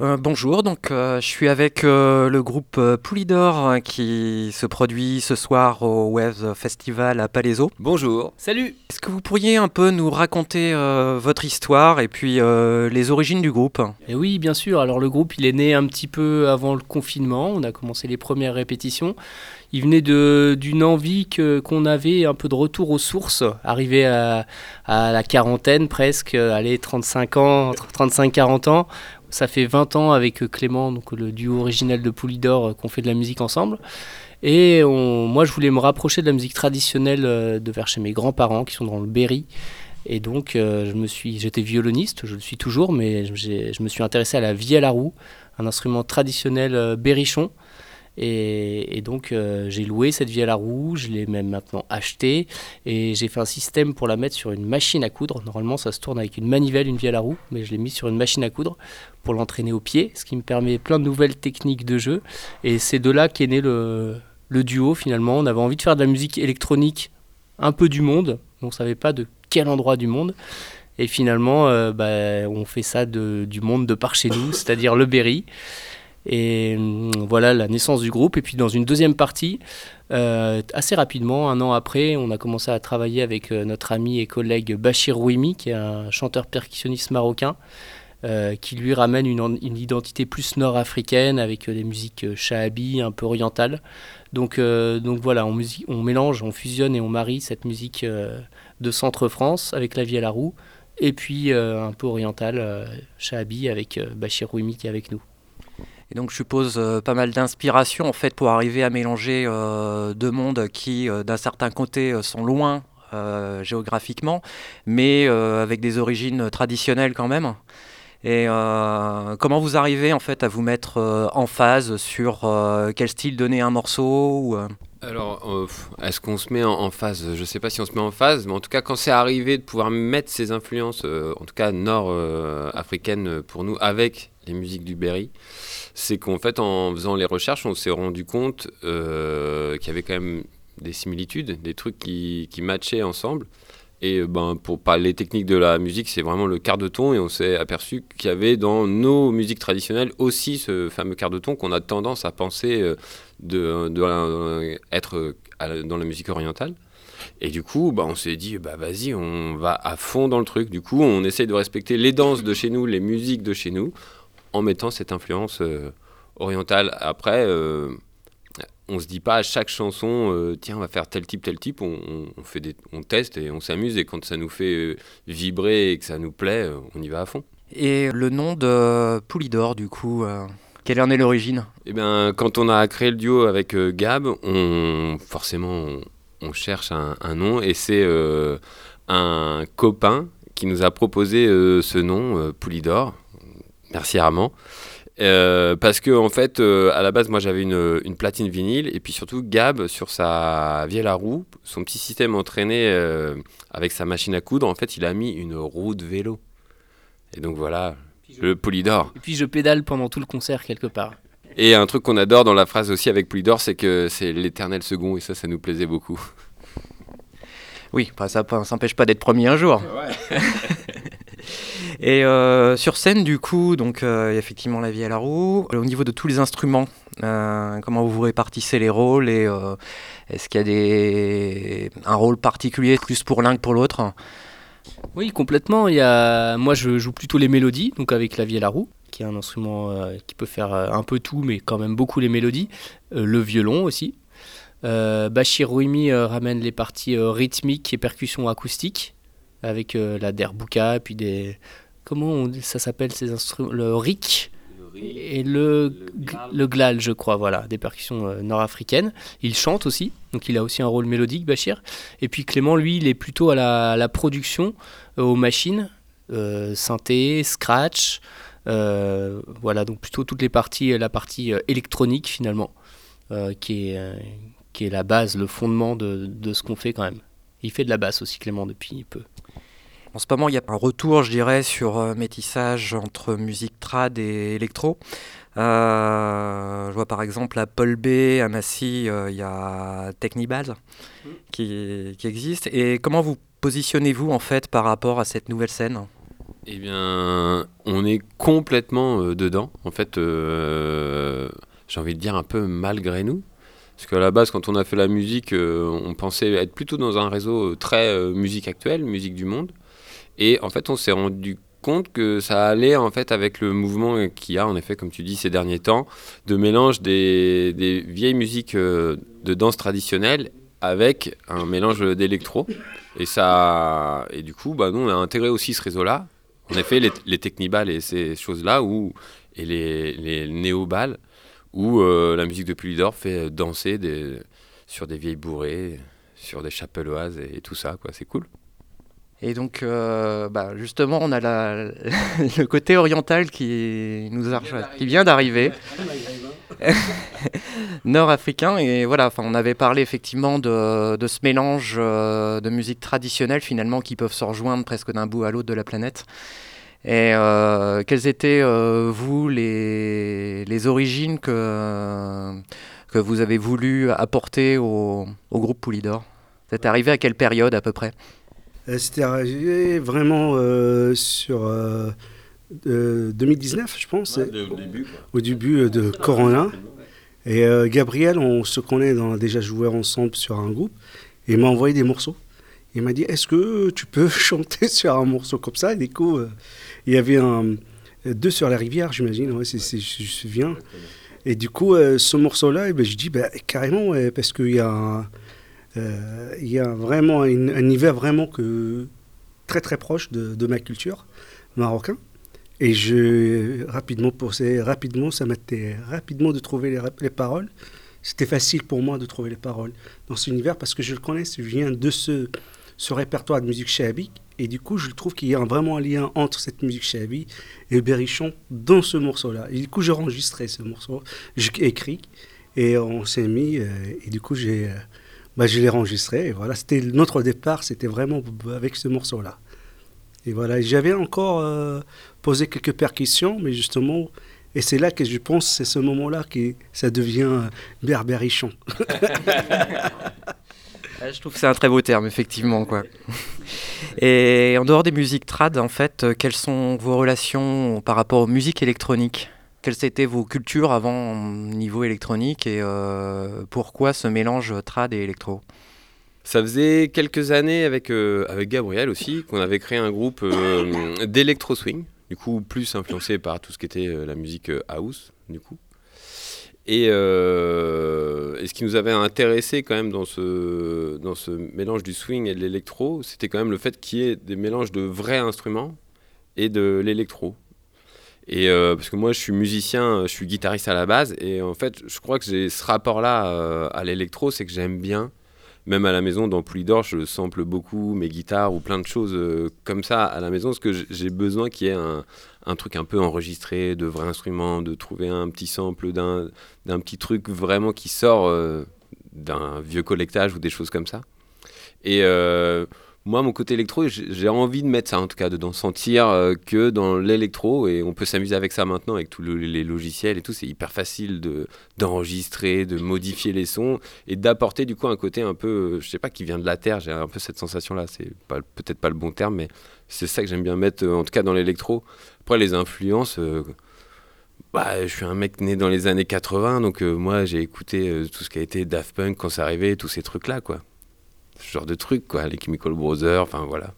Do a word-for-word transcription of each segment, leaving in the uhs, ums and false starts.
Euh, bonjour, donc euh, je suis avec euh, le groupe euh, Poulidor euh, qui se produit ce soir au Waves Festival à Palaiseau. Bonjour. Salut! Est-ce que vous pourriez un peu nous raconter euh, votre histoire et puis euh, les origines du groupe? Et oui, bien sûr. Alors le groupe, il est né un petit peu avant le confinement. On a commencé les premières répétitions. Il venait de, d'une envie que, qu'on avait un peu de retour aux sources, arrivé à, à la quarantaine presque, allez, trente-cinq ans, entre trente-cinq quarante ans. Ça fait vingt ans avec Clément, donc le duo originel de Poulidor, qu'on fait de la musique ensemble. Et on, moi, je voulais me rapprocher de la musique traditionnelle de vers chez mes grands-parents qui sont dans le Berry. Et donc, euh, je me suis, j'étais violoniste, je le suis toujours, mais j'ai, je me suis intéressé à la vielle à roue, un instrument traditionnel euh, berrichon. Et, et donc, euh, j'ai loué cette vielle à roue, je l'ai même maintenant achetée. Et j'ai fait un système pour la mettre sur une machine à coudre. Normalement, ça se tourne avec une manivelle, une vielle à roue, mais je l'ai mis sur une machine à coudre pour l'entraîner au pied, ce qui me permet plein de nouvelles techniques de jeu. Et c'est de là qu'est né le, le duo, finalement. On avait envie de faire de la musique électronique, un peu du monde. On ne savait pas de quel endroit du monde. Et finalement, euh, bah, on fait ça de, du monde de par chez nous, c'est-à-dire le Berry. Et euh, voilà la naissance du groupe. Et puis dans une deuxième partie, euh, assez rapidement, un an après, on a commencé à travailler avec euh, notre ami et collègue Bachir Rouimi, qui est un chanteur percussionniste marocain, euh, qui lui ramène une, une identité plus nord-africaine, avec euh, des musiques euh, shahabi, un peu orientales. Donc, euh, donc voilà, on, musique, on mélange, on fusionne et on marie cette musique euh, de Centre-France avec la vielle à roue, et puis euh, un peu orientale, euh, shahabi, avec euh, Bachir Rouimi qui est avec nous. Et donc je suppose euh, pas mal d'inspiration en fait pour arriver à mélanger euh, deux mondes qui euh, d'un certain côté euh, sont loin euh, géographiquement, mais euh, avec des origines traditionnelles quand même. Et euh, comment vous arrivez en fait à vous mettre euh, en phase sur euh, quel style donner un morceau ou, euh... Alors, euh, est-ce qu'on se met en, en phase? Je sais pas si on se met en phase, mais en tout cas, quand c'est arrivé de pouvoir mettre ces influences, euh, en tout cas nord-africaines euh, pour nous, avec les musiques du Berry, c'est qu'en fait, en faisant les recherches, on s'est rendu compte euh, qu'il y avait quand même des similitudes, des trucs qui, qui matchaient ensemble. Et ben, pour parler technique de la musique, c'est vraiment le quart de ton. Et on s'est aperçu qu'il y avait dans nos musiques traditionnelles aussi ce fameux quart de ton qu'on a tendance à penser euh, de, de, de, être dans la musique orientale. Et du coup, bah, on s'est dit, bah, vas-y, on va à fond dans le truc. Du coup, on essaye de respecter les danses de chez nous, les musiques de chez nous, en mettant cette influence euh, orientale. Après... Euh, on se dit pas à chaque chanson, euh, tiens, on va faire tel type, tel type. On, on, on, fait des, on teste et on s'amuse. Et quand ça nous fait euh, vibrer et que ça nous plaît, euh, on y va à fond. Et le nom de Poulidor, du coup, euh, quelle en est l'origine? Eh bien, quand on a créé le duo avec euh, Gab, on, forcément, on, on cherche un, un nom. Et c'est euh, un copain qui nous a proposé euh, ce nom, euh, Poulidor. Merci Armand. Euh, parce que en fait, euh, à la base, moi j'avais une, une platine vinyle et puis surtout Gab sur sa vielle à roue, son petit système entraîné euh, avec sa machine à coudre, en fait, il a mis une roue de vélo. Et donc voilà, je... le Poulidor. Et puis je pédale pendant tout le concert quelque part. Et un truc qu'on adore dans la phrase aussi avec Poulidor, c'est que c'est l'éternel second et ça, ça nous plaisait beaucoup. Oui, bah ça ne s'empêche pas d'être premier un jour. Ouais. Et euh, sur scène, du coup, donc euh, effectivement la vielle à roue. Au niveau de tous les instruments, euh, comment vous répartissez les rôles et euh, est-ce qu'il y a des... un rôle particulier plus pour l'un que pour l'autre? Oui, complètement. Il y a... Moi, je joue plutôt les mélodies, donc avec la vielle à roue, qui est un instrument euh, qui peut faire euh, un peu tout, mais quand même beaucoup les mélodies. Euh, le violon aussi. Euh, Bachir Rouimi euh, ramène les parties euh, rythmiques et percussions acoustiques, avec euh, la derbouka, puis des... Comment on, ça s'appelle ces instruments? Le rick et le, le, glal. le glal, je crois, voilà, des percussions euh, nord-africaines. Il chante aussi, donc il a aussi un rôle mélodique, Bachir. Et puis Clément, lui, il est plutôt à la, à la production, euh, aux machines, euh, synthé, scratch, euh, voilà, donc plutôt toutes les parties, la partie euh, électronique finalement, euh, qui, est, euh, qui est la base, le fondement de, de ce qu'on fait quand même. Il fait de la basse aussi, Clément, depuis peu. En ce moment, il y a un retour, je dirais, sur euh, métissage entre musique trad et électro. Euh, je vois par exemple à Paul B, à Massy, euh, il y a Technibase qui, qui existe. Et comment vous positionnez-vous en fait par rapport à cette nouvelle scène ? Eh bien, on est complètement euh, dedans. En fait, euh, j'ai envie de dire un peu malgré nous. Parce qu'à la base, quand on a fait la musique, euh, on pensait être plutôt dans un réseau très euh, musique actuelle, musique du monde. Et en fait, on s'est rendu compte que ça allait en fait avec le mouvement qu'il y a, en effet, comme tu dis, ces derniers temps, de mélange des, des vieilles musiques euh, de danse traditionnelle avec un mélange d'électro. Et, ça, et du coup, bah, nous, on a intégré aussi ce réseau-là. En effet, les, les technibals et ces choses-là, où, et les, les néo-bals, où euh, la musique de Pulidor fait danser des, sur des vieilles bourrées, sur des chapelloises et, et tout ça, quoi. C'est cool. Et donc, euh, bah, justement, on a la, le côté oriental qui, nous a, qui vient d'arriver, nord-africain. Et voilà, enfin, on avait parlé effectivement de, de ce mélange euh, de musique traditionnelle, finalement, qui peuvent se rejoindre presque d'un bout à l'autre de la planète. Et euh, quelles étaient, euh, vous, les, les origines que, que vous avez voulu apporter au, au groupe Poulidor? C'est arrivé à quelle période à peu près? Euh, C'était arrivé vraiment euh, sur euh, euh, deux mille dix-neuf, je pense, Ouais, au début, quoi. au début de Corona. Et euh, Gabriel, on se connaît, on a déjà joué ensemble sur un groupe, et il m'a envoyé des morceaux. Il m'a dit, est-ce que tu peux chanter sur un morceau comme ça? Et du coup, euh, il y avait un, deux sur la rivière, j'imagine, ouais, c'est, c'est, je me souviens. Et du coup, euh, ce morceau-là, eh ben, je dis, bah, carrément, ouais, parce qu'il y a... Un, Euh, il y a vraiment un, un univers vraiment que, très très proche de, de ma culture marocaine. Et je, rapidement, pour ces, rapidement, ça m'était rapidement de trouver les, les paroles. C'était facile pour moi de trouver les paroles dans cet univers parce que je le connais, je viens de ce, ce répertoire de musique chahabi. Et du coup, je trouve qu'il y a vraiment un lien entre cette musique chahabi et le berrichon dans ce morceau-là. Et du coup, j'ai enregistré ce morceau, j'ai écrit et on s'est mis. Et du coup, j'ai... Bah, je l'ai enregistré et voilà, c'était notre départ, c'était vraiment avec ce morceau-là. Et voilà, j'avais encore euh, posé quelques percussions, mais justement, et c'est là que je pense, c'est ce moment-là que ça devient berberichon. Je trouve que c'est un très beau terme, effectivement, quoi. Et en dehors des musiques trad, en fait, quelles sont vos relations par rapport aux musiques électroniques? Quelles étaient vos cultures avant au niveau électronique et euh, pourquoi ce mélange trad et électro? Ça faisait quelques années avec, euh, avec Gabriel aussi qu'on avait créé un groupe euh, d'électro swing, du coup plus influencé par tout ce qui était euh, la musique euh, house, du coup. Et, euh, et ce qui nous avait intéressé quand même dans ce, dans ce mélange du swing et de l'électro, c'était quand même le fait qu'il y ait des mélanges de vrais instruments et de l'électro. Et euh, parce que moi je suis musicien, je suis guitariste à la base et en fait je crois que j'ai ce rapport là euh, à l'électro, c'est que j'aime bien, même à la maison dans Poulidor je sample beaucoup mes guitares ou plein de choses euh, comme ça à la maison parce que j'ai besoin qu'il y ait un, un truc un peu enregistré, de vrais instruments, de trouver un petit sample d'un, d'un petit truc vraiment qui sort euh, d'un vieux collectage ou des choses comme ça. Et euh, moi, mon côté électro, j'ai envie de mettre ça en tout cas dedans, sentir euh, que dans l'électro, et on peut s'amuser avec ça maintenant, avec tous le, les logiciels et tout, c'est hyper facile de, d'enregistrer, de modifier les sons et d'apporter du coup un côté un peu, euh, je sais pas, qui vient de la terre, j'ai un peu cette sensation-là, c'est pas, peut-être pas le bon terme, mais c'est ça que j'aime bien mettre, euh, en tout cas dans l'électro. Après, les influences, euh, bah, je suis un mec né dans les années quatre-vingts, donc euh, moi j'ai écouté euh, tout ce qui a été Daft Punk quand c'est arrivé, tous ces trucs-là, quoi. Ce genre de trucs, quoi, les Chemical Brothers, enfin voilà.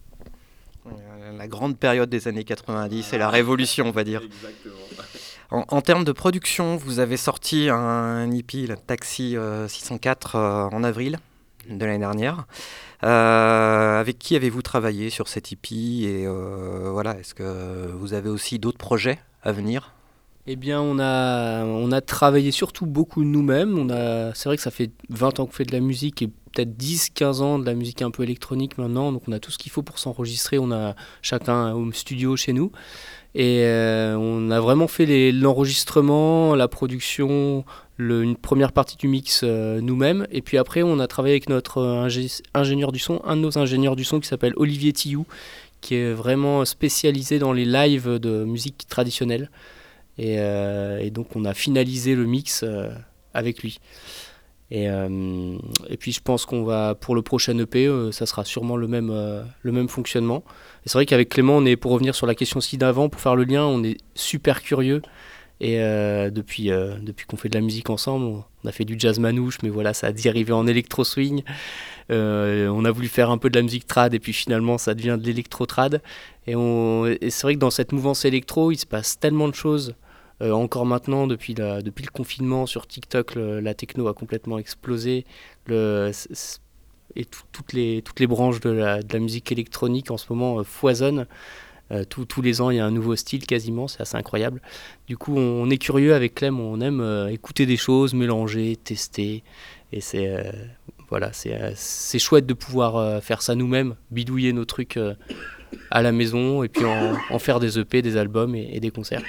La grande période des années quatre-vingt-dix et la révolution, on va dire. Exactement. En, en termes de production, vous avez sorti un E P, le Taxi euh, six cent quatre, euh, en avril de l'année dernière. Euh, avec qui avez-vous travaillé sur cet E P et euh, voilà, est-ce que vous avez aussi d'autres projets à venir? Eh bien, on a, on a travaillé surtout beaucoup nous-mêmes. On a, c'est vrai que ça fait vingt ans qu'on fait de la musique et peut-être dix quinze ans de la musique un peu électronique maintenant. Donc, on a tout ce qu'il faut pour s'enregistrer. On a chacun un home studio chez nous. Et euh, on a vraiment fait les, l'enregistrement, la production, le, une première partie du mix euh, nous-mêmes. Et puis après, on a travaillé avec notre ingé- ingénieur du son, un de nos ingénieurs du son qui s'appelle Olivier Tillou, qui est vraiment spécialisé dans les lives de musique traditionnelle. Et, euh, et donc on a finalisé le mix euh, avec lui. Et, euh, et puis je pense qu'on va, pour le prochain E P, euh, ça sera sûrement le même, euh, le même fonctionnement. Et c'est vrai qu'avec Clément, on est, pour revenir sur la question aussi d'avant, pour faire le lien, on est super curieux. Et euh, depuis, euh, depuis qu'on fait de la musique ensemble, on, on a fait du jazz manouche, mais voilà, ça a dérivé en électro-swing. Euh, on a voulu faire un peu de la musique trad, et puis finalement, ça devient de l'électro-trad. Et, on, et c'est vrai que dans cette mouvance électro, il se passe tellement de choses. Euh, encore maintenant, depuis, la, depuis le confinement, sur TikTok, le, la techno a complètement explosé. Le, et tout, toutes, les, toutes les branches de la, de la musique électronique en ce moment euh, foisonnent. Euh, tout, tous les ans, il y a un nouveau style quasiment, c'est assez incroyable. Du coup, on, on est curieux avec Clem, on aime euh, écouter des choses, mélanger, tester. Et c'est, euh, voilà, c'est, euh, c'est chouette de pouvoir euh, faire ça nous-mêmes, bidouiller nos trucs euh, à la maison et puis en, en faire des E P, des albums et, et des concerts.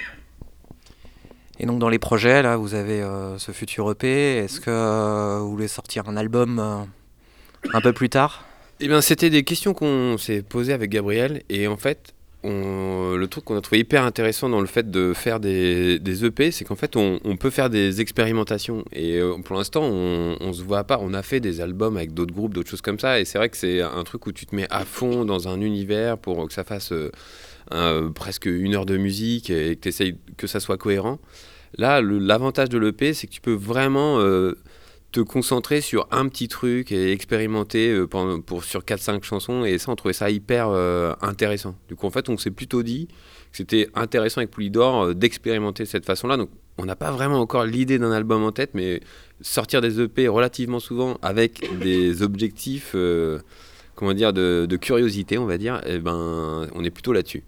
Et donc dans les projets, là, vous avez euh, ce futur E P. Est-ce que euh, vous voulez sortir un album euh, un peu plus tard ? Eh bien, c'était des questions qu'on s'est posées avec Gabriel. Et en fait, on, le truc qu'on a trouvé hyper intéressant dans le fait de faire des, des E P, c'est qu'en fait, on, on peut faire des expérimentations. Et euh, pour l'instant, on, on se voit à part. On a fait des albums avec d'autres groupes, d'autres choses comme ça. Et c'est vrai que c'est un truc où tu te mets à fond dans un univers pour que ça fasse... Euh, Euh, presque une heure de musique et que tu essayes que ça soit cohérent. Là, le, l'avantage de l'E P, c'est que tu peux vraiment euh, te concentrer sur un petit truc et expérimenter euh, pour, pour, sur quatre cinq chansons, et ça, on trouvait ça hyper euh, intéressant. Du coup, en fait, on s'est plutôt dit que c'était intéressant avec Poulidor euh, d'expérimenter de cette façon-là. Donc, on n'a pas vraiment encore l'idée d'un album en tête, mais sortir des E P relativement souvent avec des objectifs euh, comment dire, de, de curiosité, on va dire, eh ben, on est plutôt là-dessus.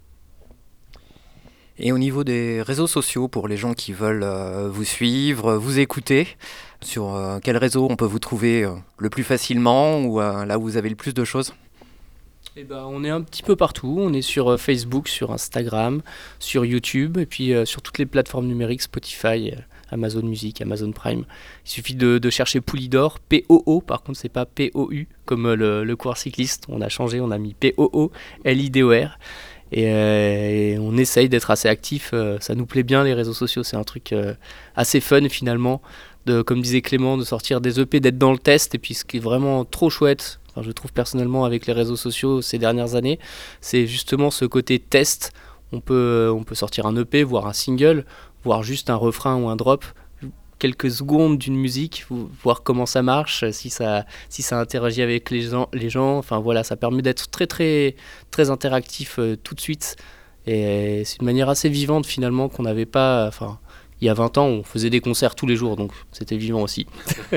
Et au niveau des réseaux sociaux, pour les gens qui veulent euh, vous suivre, vous écouter, sur euh, quel réseau on peut vous trouver euh, le plus facilement, ou euh, là où vous avez le plus de choses ? Eh ben, on est un petit peu partout. On est sur euh, Facebook, sur Instagram, sur YouTube, et puis euh, sur toutes les plateformes numériques, Spotify, euh, Amazon Music, Amazon Prime. Il suffit de, de chercher Poulidor, P O O, par contre c'est pas P O U, comme euh, le, le coureur cycliste. On a changé, on a mis P O O, L I D O R. Et, euh, et on essaye d'être assez actif, euh, ça nous plaît bien les réseaux sociaux, c'est un truc euh, assez fun finalement, de, comme disait Clément, de sortir des E P, d'être dans le test. Et puis ce qui est vraiment trop chouette, enfin, je trouve personnellement avec les réseaux sociaux ces dernières années, c'est justement ce côté test. On peut, on peut sortir un E P, voire un single, voire juste un refrain ou un drop, quelques secondes d'une musique, voir comment ça marche, si ça, si ça interagit avec les gens, les gens. Enfin voilà, ça permet d'être très très très interactif euh, tout de suite. Et c'est une manière assez vivante finalement qu'on n'avait pas. Enfin, il y a vingt ans, on faisait des concerts tous les jours, donc c'était vivant aussi.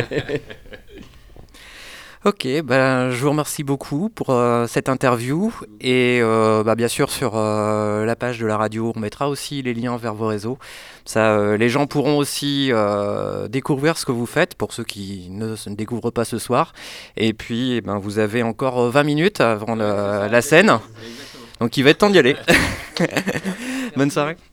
Ok, ben, je vous remercie beaucoup pour euh, cette interview. Et euh, bah, bien sûr, sur euh, la page de la radio, on mettra aussi les liens vers vos réseaux. Ça, euh, les gens pourront aussi euh, découvrir ce que vous faites, pour ceux qui ne, ne découvrent pas ce soir. Et puis, eh ben, vous avez encore vingt minutes avant le, la scène. Donc il va être temps d'y aller. Bonne soirée.